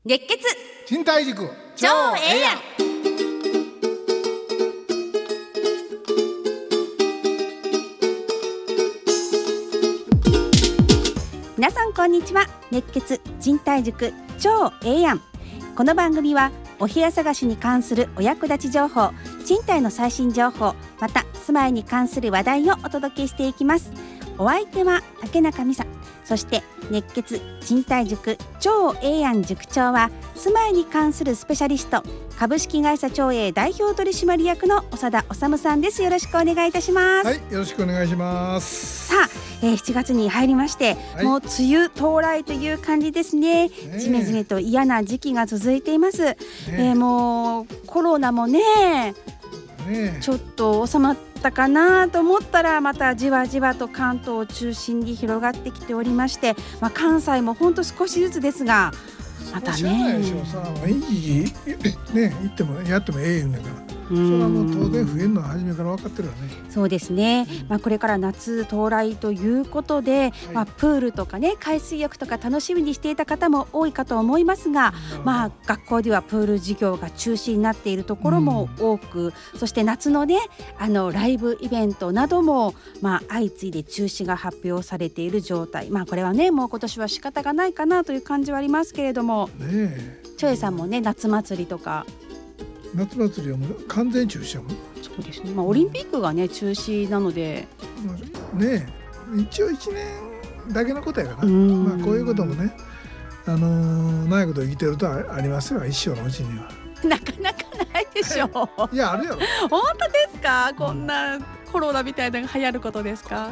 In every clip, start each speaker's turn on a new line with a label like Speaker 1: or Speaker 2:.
Speaker 1: 熱血
Speaker 2: 賃貸塾
Speaker 1: 超ええやん。皆さんこんにちは。熱血賃貸塾超ええやん。この番組はお部屋探しに関するお役立ち情報、賃貸の最新情報、また住まいに関する話題をお届けしていきます。お相手は竹中美沙、そして熱血賃貸塾超ええやん塾長は住まいに関するスペシャリスト、株式会社超え代表取締役の長田治さんです。よろしくお願いいたします。
Speaker 2: はい、よろしくお願いします。
Speaker 1: さあ、7月に入りまして、
Speaker 2: はい、
Speaker 1: もう梅雨到来という感じですね。じめじめと嫌な時期が続いています。もうコロナもねちょっと収まったかなと思ったら、またじわじわと関東を中心に広がってきておりまして、関西もほんと少しずつですが、また
Speaker 2: 知らないでしょ
Speaker 1: ね、
Speaker 2: いいね、行ってもやってもええ言うんだから、それはもう当然増えるのは初めから分かってるわね。
Speaker 1: そうですね、これから夏到来ということで、プールとかね、海水浴とか楽しみにしていた方も多いかと思いますが、学校ではプール授業が中止になっているところも多く、そして夏のね、ライブイベントなども、相次いで中止が発表されている状態。これはね、もう今年は仕方がないかなという感じはありますけれども、ちょえさんもね、夏祭りとか。
Speaker 2: 夏祭りはもう完全中止やもん。
Speaker 1: そうですね、オリンピックがね中止なので
Speaker 2: ね、一応1年だけのことやから、こういうこともね、ないこと生きてるとありますよ、一生のうちには。
Speaker 1: なかなかないでしょ
Speaker 2: いや、あるやろ。
Speaker 1: 本当ですか？こんなコロナみたいなのが流行ることですか？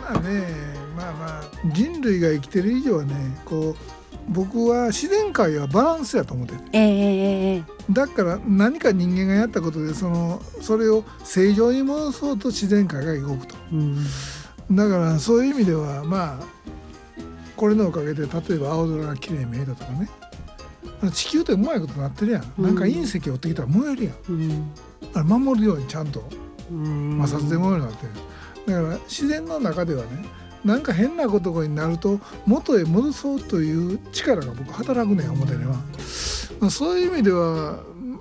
Speaker 2: 人類が生きてる以上はね、僕は自然界はバランスやと思ってる。だから何か人間がやったことでそれを正常に戻そうと自然界が動くと、だからそういう意味ではこれのおかげで、例えば青空がきれいに見えたとかね、地球ってうまいことなってるやん。なんか隕石を追ってきたら燃えるやん、あれ守るようにちゃんと摩擦で燃えるようになってる。だから自然の中ではね、なんか変なことになると元へ戻そうという力が僕働くねん、表には。そういう意味では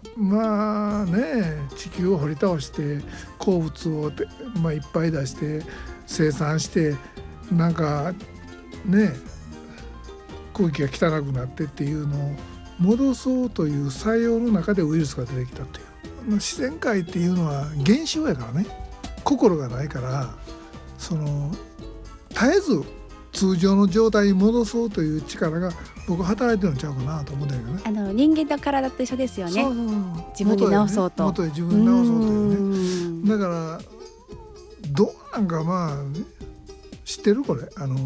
Speaker 2: 地球を掘り倒して鉱物をいっぱい出して生産して、なんかね、空気が汚くなってっていうのを戻そうという作用の中でウイルスが出てきたという。自然界っていうのは現象やからね、心がないから、絶えず通常の状態に戻そうという力が僕は働いてるんちゃうかなと思うんだけどね。
Speaker 1: 人間の体と一緒ですよね。自分で治そうと、
Speaker 2: 元へ自分で治そうというね。だからどうなんか知ってる？これ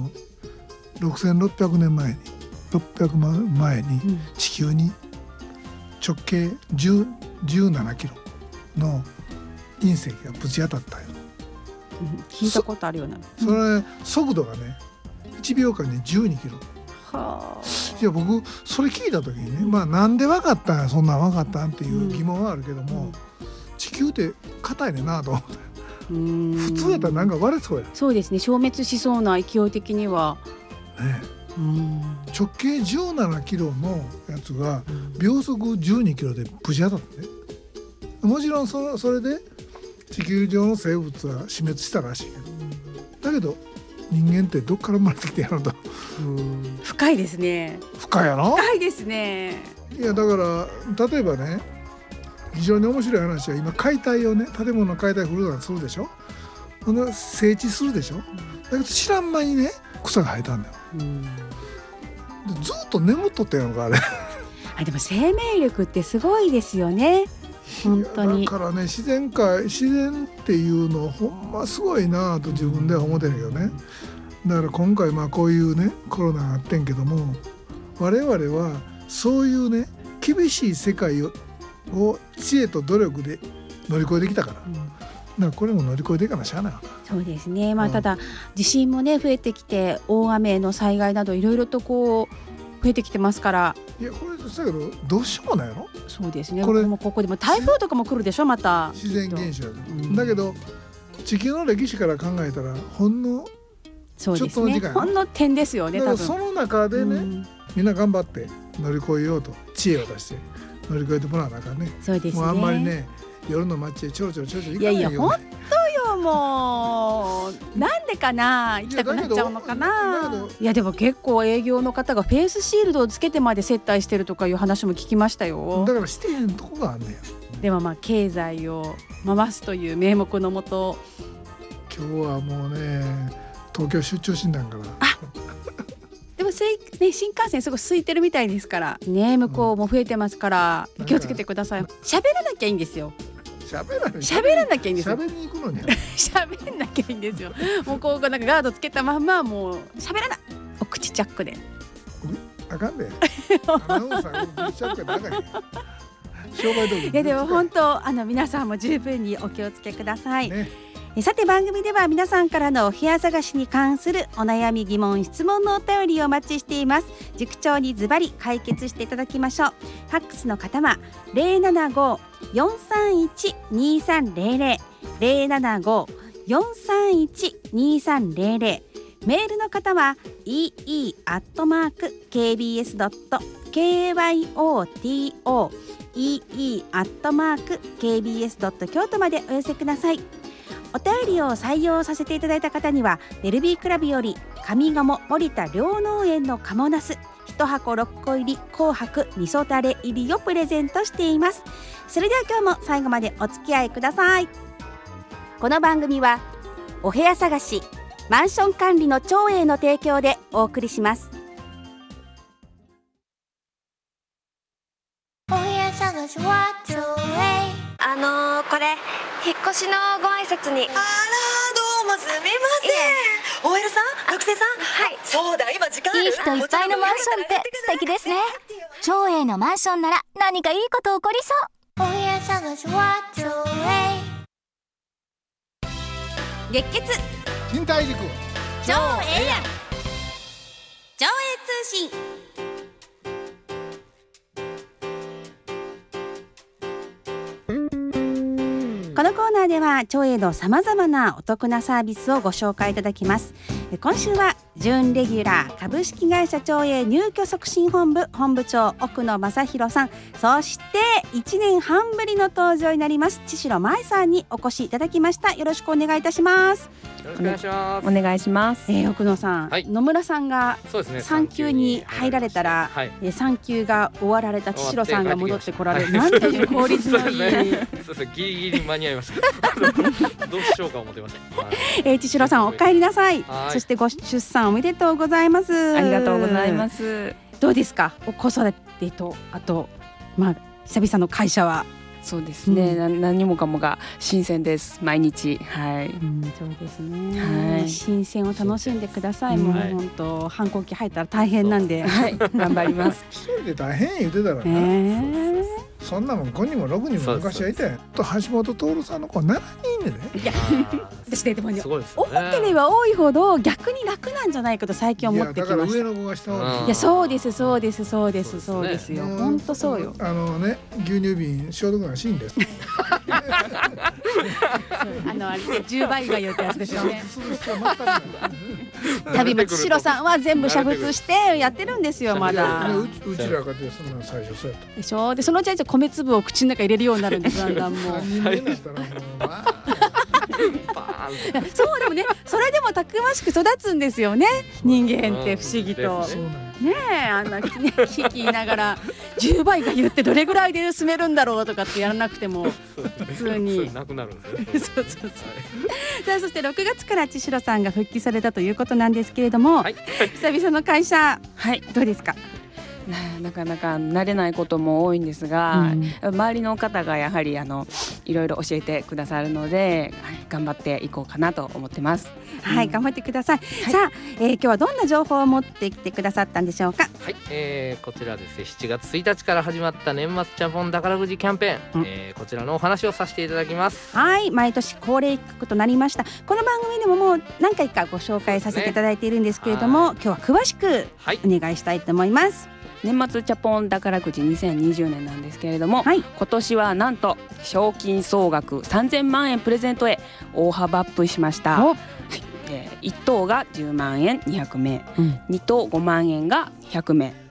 Speaker 2: 6600年前に600万前に地球に直径17キロの隕石がぶち当たったよ。
Speaker 1: 聞いたことあるような。
Speaker 2: それ速度がね、1秒間に12キロ。いや、僕それ聞いた時にね、なんで分かったんや、そんなん分かったんっていう疑問はあるけども、地球って硬いねんなと思って。普通やったらなんか割れそうや。
Speaker 1: そうですね、消滅しそうな勢い的には
Speaker 2: ね。直径17キロのやつが秒速12キロでぶち当たってね。もちろんそれで地球上の生物は死滅したらしいけど、だけど人間ってどっから生まれてきてやろうと。
Speaker 1: 深いですね。
Speaker 2: 深いやろ。
Speaker 1: 深いですね。
Speaker 2: いや、だから例えばね、非常に面白い話は、今解体をね、建物の解体フルダンするでしょ、整地するでしょ、だけど知らん間にね、草が生えたんだよ。でずっと眠っとったやんか、あれ。
Speaker 1: でも生命力ってすごいですよね、本当に。
Speaker 2: だからね、自然っていうのほんますごいなと自分では思ってるけどね。だから今回こういうね、コロナがあってんけども、我々はそういうね、厳しい世界を知恵と努力で乗り越えてきたから、だからこれも乗り越えていかなしゃあないわな。
Speaker 1: そうですね、ただ地震もね増えてきて、大雨の災害などいろいろと増えてきてますから。
Speaker 2: いや、これだけどどうしようもないやろ。
Speaker 1: そうですね、ここでも台風とかも来るでしょ、また
Speaker 2: 自然現象やだけど、地球の歴史から考えたらほんのちょっとの時間、
Speaker 1: ほんの点ですよね。
Speaker 2: だからその中でね、みんな頑張って乗り越えようと知恵を出して乗り越えてもらわなあかんね。
Speaker 1: そうですね。
Speaker 2: もうあんまりね夜の街へちょろちょろ行かないよ、ね。
Speaker 1: いや本当よもうなんでかな行きたくなっちゃうのかな。いやでも結構営業の方がフェイスシールドをつけてまで接待してるとかいう話も聞きましたよ。
Speaker 2: だからしてへんとこがあんねん。
Speaker 1: でも経済を回すという名目のもと
Speaker 2: 今日はもうね東京出張診断から
Speaker 1: でもね、新幹線すごい空いてるみたいですからね。向こうも増えてますから、気をつけてください。喋らなきゃいいんですよ。喋らなきゃいいんですよ。
Speaker 2: 喋りに行くのに
Speaker 1: 喋んなきゃいいんですよ。もうこうなんかガードつけたまんまもう喋らない。お口チャックで
Speaker 2: あかんでアナウンサーお口チャックであかん商売道具。
Speaker 1: いやでも本当皆さんも十分にお気をつけください、
Speaker 2: ね。
Speaker 1: さて番組では皆さんからのお部屋探しに関するお悩み疑問質問のお便りをお待ちしています。塾長にズバリ解決していただきましょう。ファックスの方は 075-431-2300 075-431-2300 メールの方は ee@kbs.kyoto ee@kbs.kyoto までお寄せください。お便りを採用させていただいた方にはベルビークラブより上賀茂森田両農園の賀茂ナス1箱6個入り紅白味噌だれ入りをプレゼントしています。それでは今日も最後までお付き合いください。この番組はお部屋探しマンション管理の長英の提供でお送りします。
Speaker 3: お部屋探しは長英。
Speaker 4: これ引っ越しのご挨拶に。
Speaker 5: あらどうもすみません。OL さん学生さん。
Speaker 4: はい。
Speaker 5: そうだ今時間ある。
Speaker 3: いい人いっぱいのマンションって素敵ですね。長英のマンションなら何かいいこと起こりそう。お部屋探しは長英。
Speaker 1: 月血
Speaker 2: 賃貸塾
Speaker 1: 超ええやん超英通信。このコーナーでは長英のさまざまなお得なサービスをご紹介いただきます。今週は準レギュラー株式会社長英入居促進本部本部長奥野正弘さん、そして1年半ぶりの登場になります千代舞さんにお越しいただきました。よろしくお願いいたします。
Speaker 6: よろしくお願いします。
Speaker 7: お願いします。
Speaker 1: 奥野さん、
Speaker 6: はい、
Speaker 1: 野村さんが産休に入られたら、
Speaker 6: はい、
Speaker 1: 産休が終わられた千代さんが戻ってこられる、なんていう効率のいい
Speaker 6: そうですね、ギリギリ間に合いましたどうしようか思ってました、
Speaker 1: 千代さんお帰りなさい。そしてご出産おめでとうございます。
Speaker 7: ありがとうございます。
Speaker 1: どうですか子育てとあと久々の会社は。
Speaker 7: そうですね、何もかもが新鮮です毎日。はい、
Speaker 1: そうですね、はい、新鮮を楽しんでください。もう本当反抗期入ったら大変なんで、
Speaker 7: はい、頑張ります
Speaker 2: 一人で大変言ってたらな、そんなもん5人も6人も昔はいたよ。と橋本徹さんの子7人でね。
Speaker 1: いや私ねでもね、
Speaker 6: 多
Speaker 1: ければ多いほど逆に楽なんじゃないかと最近思ってきました。
Speaker 2: だから上の子が下を。
Speaker 1: いやそうですそうですそうですそうですよ。本当そうよ。
Speaker 2: ね牛乳瓶消毒がしいんです。
Speaker 1: あれ10倍が言うってやつですよね。旅も千代さんは全部煮沸してやってるんですよまだ。
Speaker 2: うちらがでそんな最初そうやった
Speaker 1: でしょ。でそのうち米粒を口の中入れるようになるんですだんだんもう。そうでもね、それでもたくましく育つんですよね人間って不思議とねえ。あんな聞きながら10倍が言ってどれぐらいで薄めるんだろうとかってやらなくても普通に
Speaker 6: なくなるんですね。
Speaker 1: そうさあそして6月から千代さんが復帰されたということなんですけれども、久々の会社、どうですか。
Speaker 7: なかなか慣れないことも多いんですが、周りの方がやはりいろいろ教えてくださるので、頑張っていこうかなと思ってます。
Speaker 1: はい、頑張ってください。さあ、今日はどんな情報を持ってきてくださったんでしょうか。
Speaker 6: はい、こちらですね、7月1日から始まった年末チャポン宝くじキャンペーン、こちらのお話をさせていただきます。
Speaker 1: はい、毎年恒例企画となりました。この番組でももう何回かご紹介させていただいているんですけれども、今日は詳しくお願いしたいと思います。
Speaker 7: 年末チャポン宝くじ2020年なんですけれども、今年はなんと賞金総額3000万円プレゼントへ大幅アップしました。1等が10万円200名、2等5万円が100名、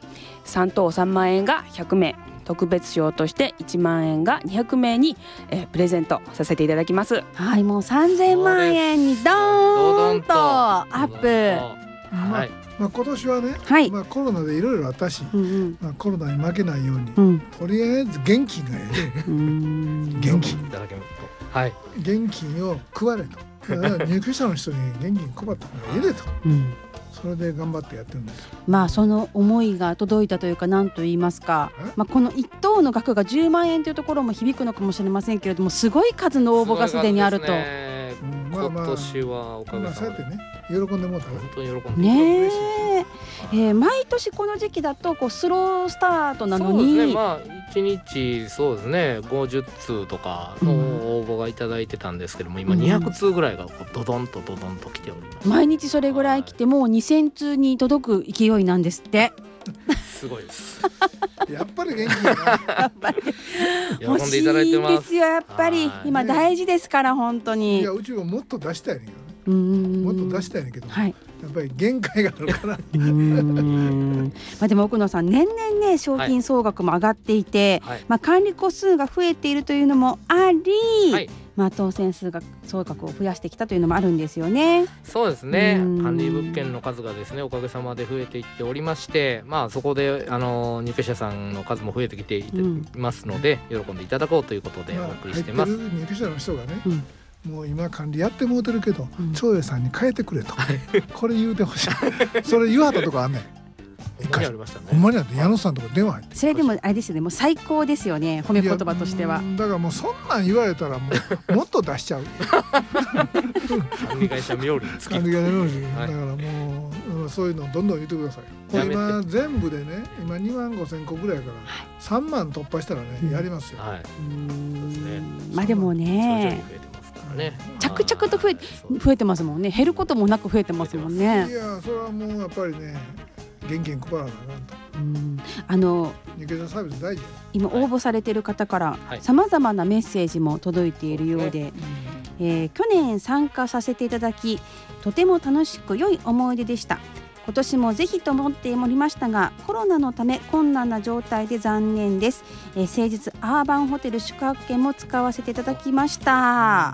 Speaker 7: 3等3万円が100名、特別賞として1万円が200名に、プレゼントさせていただきます。
Speaker 1: はい、もう3000万円にドーンとアップ。
Speaker 2: はい、今年はね、
Speaker 1: はい、
Speaker 2: コロナでいろいろあったし、コロナに負けないように、とりあえず現金が現金いただけますと、はい、現金を配れと、入居者の人に現金配った方がいいでと、それで頑張ってやってるんです。
Speaker 1: その思いが届いたというか、何と言いますか、この1等の額が10万円というところも響くのかもしれませんけれども、すごい数の応募がすでにあると。
Speaker 6: 今年はおかげさまで、
Speaker 2: そうやってね、喜んでもらったら
Speaker 6: 本当に喜んでね
Speaker 1: え、毎年この時期だとスロースタートなのに、
Speaker 6: そうですね、1日そうですね50通とかの応募がいただいてたんですけども、今200通ぐらいがドドンと来ております。
Speaker 1: 毎日それぐらい来て、もう2000通に届く勢いなんですって。
Speaker 6: すごいです
Speaker 2: やっぱり元気やな
Speaker 1: やっぱり
Speaker 6: 喜んでいただいてます。
Speaker 1: 欲しいですよ、やっぱり今大事ですから、本当に。
Speaker 2: いや、うちはもっと出したいねんけどね、もっと出したいねんけど、やっぱり限界があるから
Speaker 1: でも奥野さん、年々ね賞金総額も上がっていて、管理個数が増えているというのもあり、当選総額を増やしてきたというのもあるんですよね。
Speaker 6: そうですね、管理物件の数がですね、おかげさまで増えていっておりまして、そこで入居者さんの数も増えてきていますので、喜んでいただこうということでお送りしてます。
Speaker 2: 入居者の人がね、もう今管理やってもうてるけど、長英さんに変えてくれと、これ言うてほしいそれ言わはったとこあんねん。ほんまにあって、矢野さんとか電話入って、
Speaker 1: それでもあれですよね、もう最高ですよね、褒め言葉としては。
Speaker 2: だからもうそんなん言われたらもっと出しちゃう
Speaker 6: 管理会社冥利につき、
Speaker 2: 管理会社冥利、だからもうそういうのどんどん言ってください。これ今全部でね、今2万5,000個ぐらいから3万突破したらね、やりますよ。
Speaker 1: でもね、着々と増えてますもんね。減ることもなく増えてますもんね。
Speaker 2: いや、それはもうやっぱりね、現金配らなあかんと。入居者サービス大事。
Speaker 1: 今応募されている方からさまざまなメッセージも届いているようで、去年参加させていただき、とても楽しく良い思い出でした。今年もぜひと思っておりましたが、コロナのため困難な状態で残念です。誠実アーバンホテル宿泊券も使わせていただきました。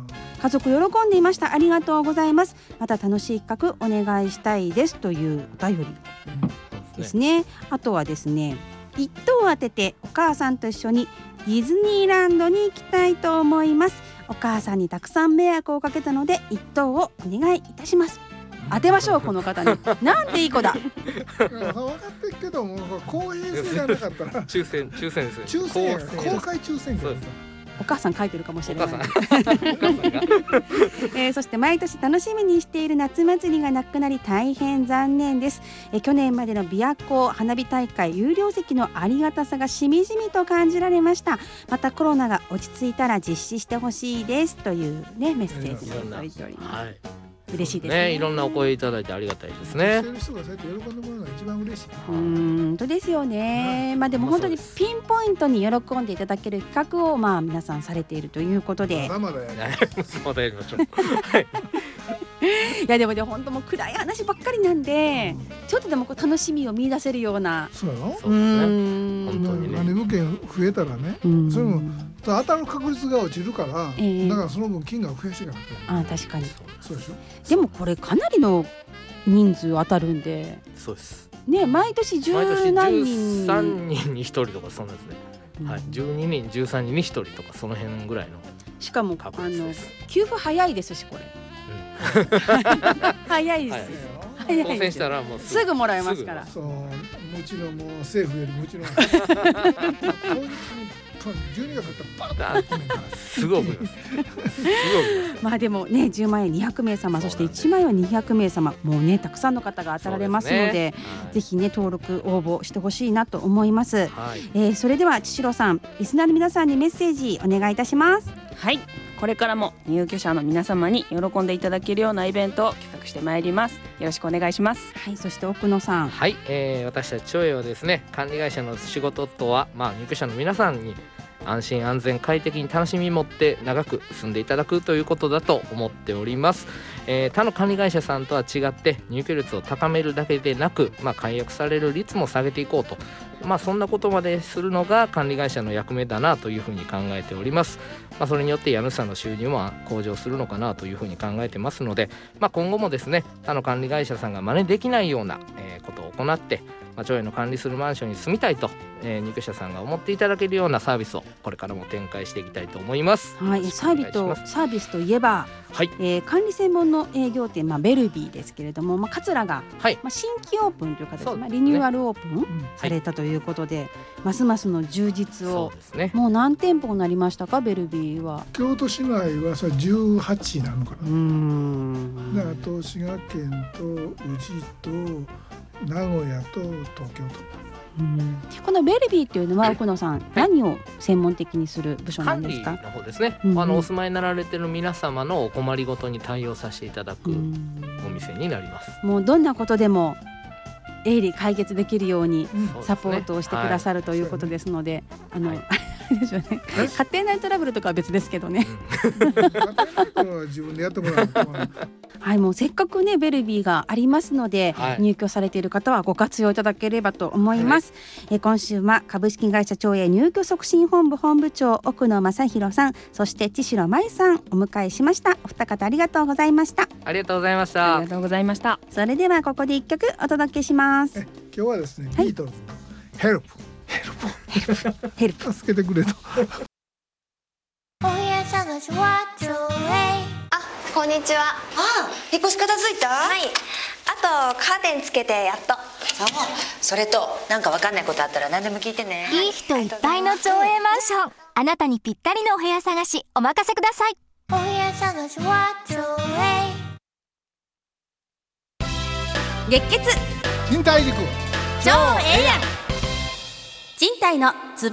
Speaker 1: 家族喜んでいました。ありがとうございます。また楽しい企画お願いしたいですというお便りですね。あとはですね、1等を当ててお母さんと一緒にディズニーランドに行きたいと思います。お母さんにたくさん迷惑をかけたので1等をお願いいたします。当てましょう、この方に。なんていい子だ。
Speaker 2: 分かってるけども、公平性がなかったら
Speaker 6: 抽選ですよね。
Speaker 2: 公開抽選券。
Speaker 1: お母さん書いてるかもしれない。そして毎年楽しみにしている夏祭りがなくなり大変残念です。去年までの琵琶湖花火大会有料席のありがたさがしみじみと感じられました。またコロナが落ち着いたら実施してほしいですというね、メッセージも届いております。嬉しいですね。
Speaker 6: いろんなお声いただいてありがたいですね。
Speaker 2: してる人がそうやって喜んでもらうのが一番嬉しい。
Speaker 1: 本当ですよね。でも本当にピンポイントに喜んでいただける企画を皆さんされているということで、
Speaker 2: まだや
Speaker 6: りましょう。
Speaker 1: いやでも本当もう暗い話ばっかりなんで、ちょっとでも楽しみを見出せるような。
Speaker 2: そうやろ。
Speaker 6: そうですね。本当にね。
Speaker 2: 物件増えたらね、それも当たる確率が落ちるから、だからその分金額増やしていかなきゃ。
Speaker 1: 確かに。
Speaker 2: そうでしょ。
Speaker 1: でもこれかなりの人数当たるんで。
Speaker 6: そうです。
Speaker 1: ね、毎年10何人。
Speaker 6: 13人に1人とかそんなですね。12人13人に1人とかその辺ぐらいの。
Speaker 1: しかも給付早いですし、これ。早いですよ。
Speaker 6: 当選したらもう
Speaker 1: すぐもらえますから。
Speaker 2: そう、もちろんもう政府よりもちろん。12月だったらバーッと
Speaker 6: すごい
Speaker 1: でもね、10万円200名様、そして1万円は200名様、もうねたくさんの方が当たられますので、ぜひね登録応募してほしいなと思います。それでは千代さん、リスナーの皆さんにメッセージお願いいたします。
Speaker 7: はい、これからも入居者の皆様に喜んでいただけるようなイベントを企画してまいります。よろしくお願いします。
Speaker 1: はい、そして奥野さん。
Speaker 6: はい、私たち長英はですね、管理会社の仕事とは、入居者の皆さんに安心安全快適に楽しみ持って長く住んでいただくということだと思っております。他の管理会社さんとは違って入居率を高めるだけでなく、解約される率も下げていこうとそんなことまでするのが管理会社の役目だなというふうに考えております。それによって家主さんの収入も向上するのかなというふうに考えてますので、今後もですね他の管理会社さんが真似できないようなことを行って、町営の管理するマンションに住みたいと、入居者さんが思っていただけるようなサービスをこれからも展開していきたいと思います。
Speaker 1: はい、サービスといえば、
Speaker 6: はい、
Speaker 1: 管理専門の営業店、ベルビーですけれども、桂が、新規オープンという形で、リニューアルオープンされたということで、ますますの充実を、もう何店舗になりましたか、ベルビーは。
Speaker 2: 京都市内は18なのかな。あと滋賀県と宇治と名古屋と東京と。
Speaker 1: このベルビーというのは奥野さん、何を専門的にする部署なんですか？
Speaker 6: 管理の方ですね。お住まいになられている皆様のお困りごとに対応させていただくお店になります。
Speaker 1: もうどんなことでも鋭利解決できるようにサポートをしてくださるということですので、ですよね、家庭内トラブルとかは別ですけどね、
Speaker 2: 自分でやってもらう
Speaker 1: はい、もうせっかくねベルビーがありますので、入居されている方はご活用いただければと思います。今週は株式会社町営入居促進本部本部長奥野正弘さん、そして千代舞さんお迎えしました。お二方ありがとうございました。
Speaker 6: ありがとうございました。
Speaker 7: ありがとうございました。
Speaker 1: それではここで一曲お届けします。
Speaker 2: 今日はですね、ビートルズのヘルプ助けてくれと
Speaker 3: お部屋探しは町営。
Speaker 4: こんにちは。
Speaker 5: 引っ越し片付いた？
Speaker 4: はい。あとカーテンつけてやっと。
Speaker 5: それとなんかわかんないことあったら何でも聞いてね。
Speaker 3: いい人いっぱいの町営マンション、あなたにぴったりのお部屋探しお任せください。お部屋探しは町営。
Speaker 1: 月血
Speaker 2: 賃貸塾
Speaker 1: 超ええやん、賃貸のツボ。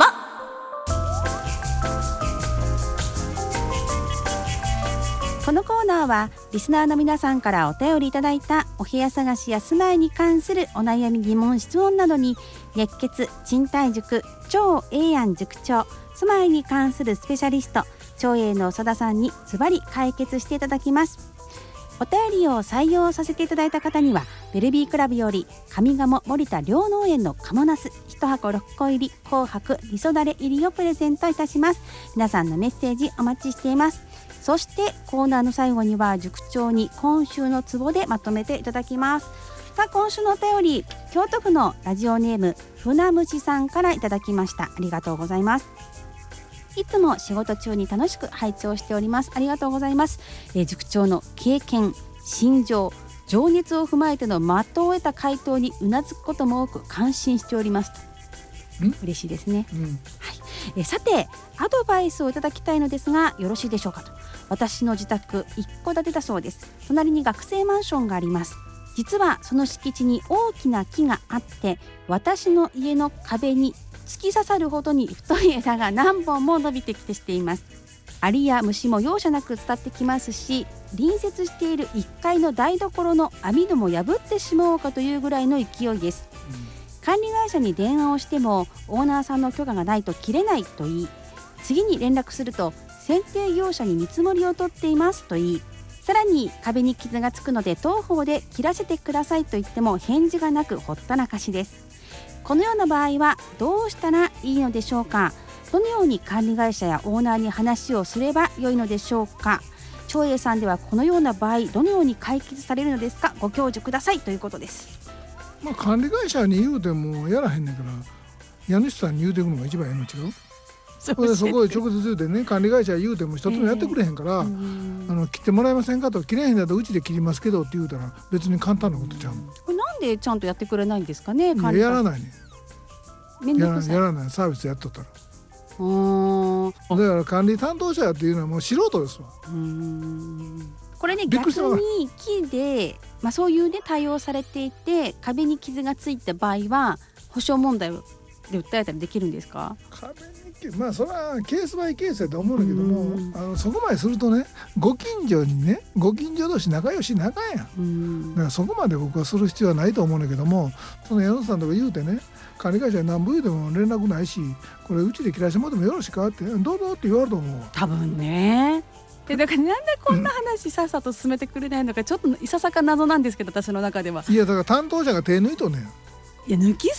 Speaker 1: このコーナーはリスナーの皆さんからお便りいただいたお部屋探しや住まいに関するお悩み疑問質問などに、熱血賃貸塾超ええやん塾長、住まいに関するスペシャリスト町営の長田さんにズバリ解決していただきます。お便りを採用させていただいた方にはベルビークラブより上賀茂森田両農園のカモナス1箱6個入り紅白味噌だれ入りをプレゼントいたします。皆さんのメッセージお待ちしています。そしてコーナーの最後には塾長に今週のツボでまとめていただきます。さあ、今週のお便り、京都府のラジオネーム船虫さんからいただきました。ありがとうございます。いつも仕事中に楽しく拝聴しております。ありがとうございます。塾長の経験、心情、情熱を踏まえての的を得た回答にうなずくことも多く感心しておりますと。嬉しいですね。はい。さて、アドバイスをいただきたいのですがよろしいでしょうかと。私の自宅一戸建てだそうです。隣に学生マンションがあります。実はその敷地に大きな木があって、私の家の壁に突き刺さるほどに太い枝が何本も伸びてきてしています。アリや虫も容赦なく伝ってきますし、隣接している1階の台所の網戸も破ってしまおうかというぐらいの勢いです。管理会社に電話をしてもオーナーさんの許可がないと切れないと言い、次に連絡すると剪定業者に見積もりを取っていますと言い、さらに壁に傷がつくので当方で切らせてくださいと言っても返事がなくほったらかしです。このような場合はどうしたらいいのでしょうか。どのように管理会社やオーナーに話をすればよいのでしょうか。長英さんではこのような場合どのように解決されるのですか。ご教授くださいということです。
Speaker 2: 管理会社に言うてもやらへんねんから、家主さんに言うていくのが一番ええの違う。そこへ直接言うてね、管理会社言うても一つもやってくれへんから、切ってもらえませんかと、切れへんだったらうちで切りますけどって言うたら別に簡単なことちゃう。
Speaker 1: これなんでちゃんとやってくれないんですかね。
Speaker 2: やらないね。やらない、サービスやっとったら。だから管理担当者っていうのはもう素人ですわ。
Speaker 1: これね、逆に木で、そういうね対応されていて壁に傷がついた場合は保証問題で訴えたりできるんですか。
Speaker 2: 壁にそれはケースバイケースだと思うんだけども、そこまでするとね、ご近所同士仲良し仲やん。だからそこまで僕はする必要はないと思うんだけども、その矢野さんとか言うてね、管理会社に何部言うても連絡ないし、これうちで切らしてもらってもよろしかってどうぞって言われると思うわ。
Speaker 1: 多分ね。だからなんでこんな話さっさと進めてくれないのか、ちょっといささか謎なんですけど、私の中では。
Speaker 2: いやだから担当者が手抜いとね。
Speaker 1: いや抜きすぎで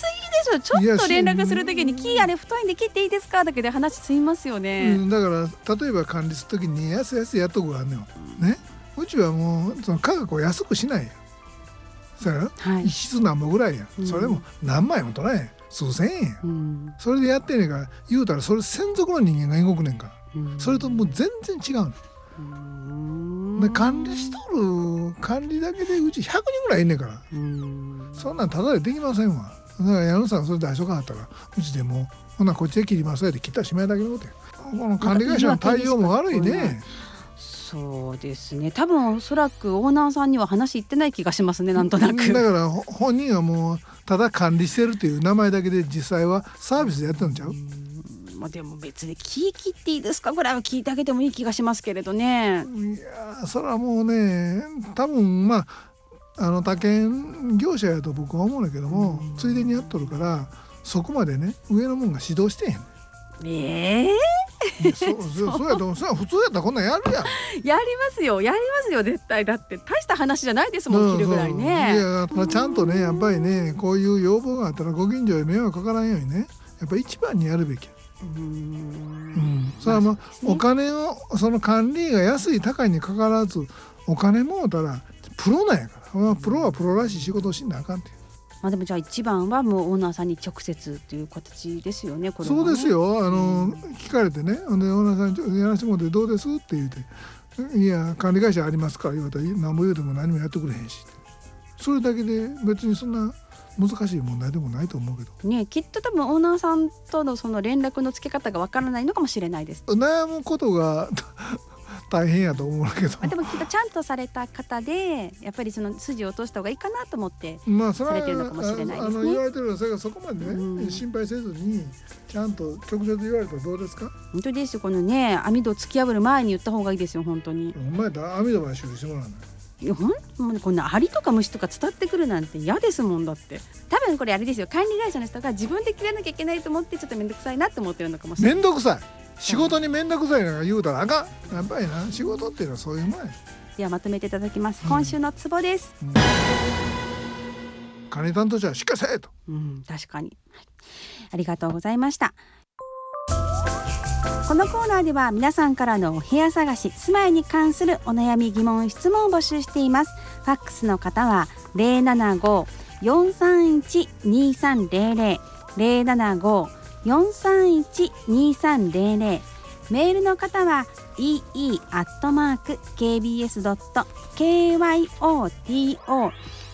Speaker 1: ですよ。ちょっと連絡するときに木あれ太いんで切っていいですかだけで話済みますよね、
Speaker 2: だから例えば管理するときに安いやっとこがあるのよ、ね、うちはもうその価格を安くしないやそやろ、一室何本ぐらいや、それも何枚も取らへん数千円や、それでやってんねんから言うたらそれ専属の人間が動くねんから、それともう全然違うの、で管理しとる管理だけでうち100人ぐらいいんねんから、そんなんただでできませんわ。だから矢野さんそれ出しとかはったらうちでもほなこっちで切りますやで切ったらしまいだけのことや。この管理会社の対応も悪いね。
Speaker 1: そうですね。多分おそらくオーナーさんには話いってない気がしますね。なんとなく
Speaker 2: だから本人はもうただ管理してるっていう名前だけで実際はサービスでやってるんちゃう。
Speaker 1: まあ、でも別に木切っていいですかぐらいは聞いてあげてもいい気がしますけれどね。
Speaker 2: いやそれはもうね多分まあ他県業者やと僕は思うんだけども、ついでにやっとるからそこまでね上のもんが指導してへん。そうやとそれは普通やったらこんなんやるやん。
Speaker 1: やりますよ絶対。だって大した話じゃないですもん、切るぐらいね。
Speaker 2: いやちゃんとねやっぱりねこういう要望があったらご近所へ迷惑かからんようにねやっぱり一番にやるべき。それはまあお金をその管理が安い高いにかかわらずお金もうたらプロなんやから、プロはプロらしい仕事をしなあかんって。
Speaker 1: まあ、でもじゃあ一番はもうオーナーさんに直接という形ですよね。これはね
Speaker 2: そうですよ。聞かれてねでオーナーさんにやらせてもらってどうですって言うていや管理会社ありますから言われたら何も言うても何もやってくれへんしそれだけで別にそんな難しい問題でもないと思うけど
Speaker 1: ね。きっと多分オーナーさんとのその連絡の付け方がわからないのかもしれないです。
Speaker 2: 悩むことが大変やと思うけど、
Speaker 1: でもきっとちゃんとされた方でやっぱりその筋を落とした方がいいかなと思ってされてるのかもしれないですね。
Speaker 2: 言われてるのはそれがそこまでね、心配せずにちゃんと直接言われたらどうですか。
Speaker 1: 本当ですよ。このね網戸を突き破る前に言った方がいいですよ本当に。
Speaker 2: お前だ網戸まで修理してもらわない。
Speaker 1: いやもうこんなアリとか虫とか伝ってくるなんて嫌ですもん。だって多分これあれですよ、管理会社の人が自分で切らなきゃいけないと思ってちょっと面倒くさいなって思ってるのかもしれない。
Speaker 2: 面倒くさい仕事に面倒くさいなんか言うたらあかん。やっぱりな仕事っていうのはそういうもんや。
Speaker 1: ではまとめていただきます。今週のツボです、
Speaker 2: 管理担当者はしっかりせえと、
Speaker 1: 確かに、ありがとうございました。このコーナーでは皆さんからのお部屋探し住まいに関するお悩み疑問質問を募集しています。ファックスの方は 075-431-2300 075-431-2300 メールの方は ee@kbs.kyoto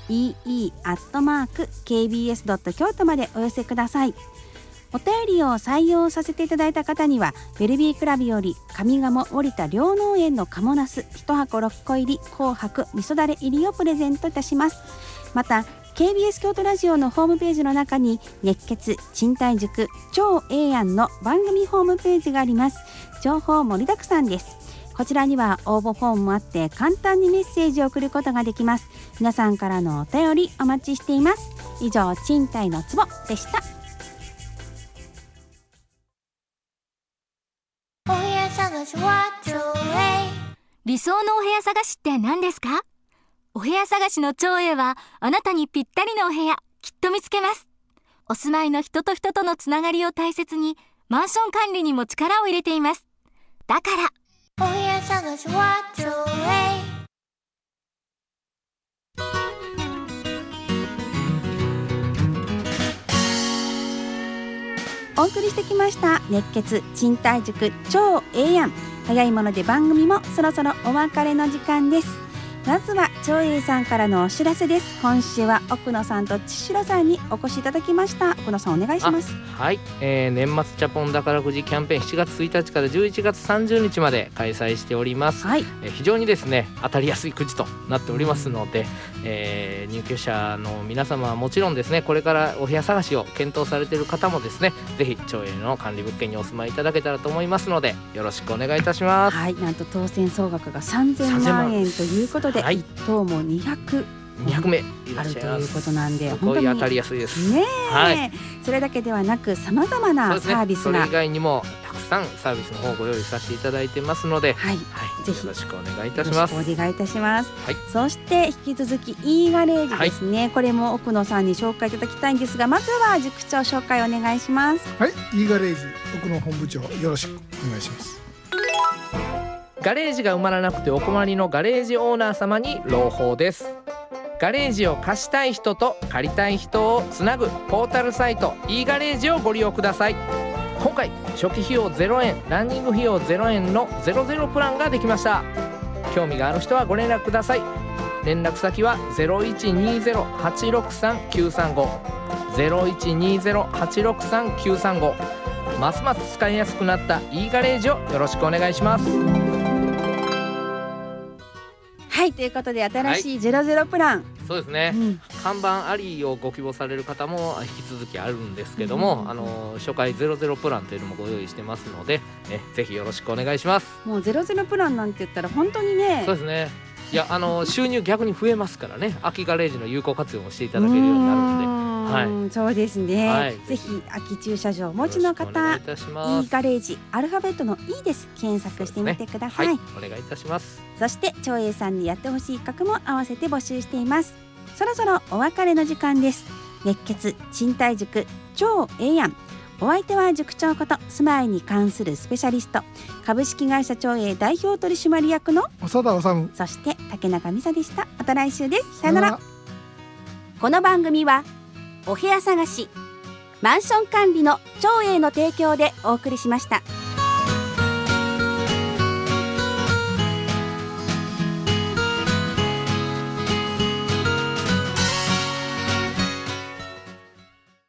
Speaker 1: ee@kbs.kyoto までお寄せください。お便りを採用させていただいた方にはベルビークラブより上賀茂森田両農園の賀茂ナス1箱6個入り紅白味噌だれ入りをプレゼントいたします。また KBS 京都ラジオのホームページの中に熱血賃貸塾超ええやんの番組ホームページがあります。情報盛りだくさんです。こちらには応募フォームもあって簡単にメッセージを送ることができます。皆さんからのお便りお待ちしています。以上賃貸のツボでした。
Speaker 3: 理想のお部屋探しって何ですか？お部屋探しの長英はあなたにぴったりのお部屋きっと見つけます。お住まいの人と人とのつながりを大切にマンション管理にも力を入れています。だからお部屋探しは長英。
Speaker 1: お送りしてきました熱血賃貸塾超ええやん。早いもので番組もそろそろお別れの時間です。まずは長英さんからのお知らせです。今週は奥野さんと千代さんにお越しいただきました。奥野さんお願いします。
Speaker 6: はい、年末チャポン宝くじキャンペーン7月1日から11月30日まで開催しております、非常にですね当たりやすいくじとなっておりますので、入居者の皆様はもちろんですねこれからお部屋探しを検討されている方もですねぜひ長英の管理物件にお住まいいただけたらと思いますのでよろしくお願いいたします。
Speaker 1: なんと当選総額が3000万円ということで、1等も200
Speaker 6: 名いら
Speaker 1: あると
Speaker 6: っしゃいます。
Speaker 1: いうことなんで
Speaker 6: すごい当たりやすいです
Speaker 1: ね。それだけではなくさまざまなサービスが、
Speaker 6: それ以外にもたくさんサービスの方をご用意させていただいてますので、
Speaker 1: ぜひ
Speaker 6: よろしくお願いいたします。
Speaker 1: よろしくお願いいたします。
Speaker 6: はい、
Speaker 1: そして引き続き E ガレージですね、これも奥野さんに紹介いただきたいんですが、まずは塾長紹介お願いします。
Speaker 2: はい、E ガレージ奥野本部長、よろしくお願いします。
Speaker 6: ガレージが埋まらなくてお困りのガレージオーナー様に朗報です。ガレージを貸したい人と借りたい人をつなぐポータルサイト E ガレージをご利用ください。今回初期費用0円、ランニング費用0円の00プランができました。興味がある人はご連絡ください。連絡先は 0120-863-935 0120-863-935。ますます使いやすくなった E ガレージをよろしくお願いします。
Speaker 1: はい、ということで新しい00プラン、
Speaker 6: そうですね、看板ありをご希望される方も引き続きあるんですけども、初回00プランというのもご用意してますので、ぜひよろしくお願いします。
Speaker 1: もう00プランなんて言ったら本当にね、
Speaker 6: そうですね、いや収入逆に増えますからね、空きガレージの有効活用もしていただけるようになるので、
Speaker 1: そうですね、
Speaker 6: はい、
Speaker 1: ぜひ空き駐車場をお持ちの方、 E ガレージアルファベットの E です、検索してみてください、
Speaker 6: はい、お願いいたします。
Speaker 1: そして長英さんにやってほしい企画も合わせて募集しています。そろそろお別れの時間です。熱血賃貸塾超ええやん、お相手は塾長こと住まいに関するスペシャリスト、株式会社長英代表取締役の
Speaker 2: 長田治、
Speaker 1: そして竹中美沙でした。また来週です。さよなら。この番組はお部屋探し、マンション管理の長英の提供でお送りしました。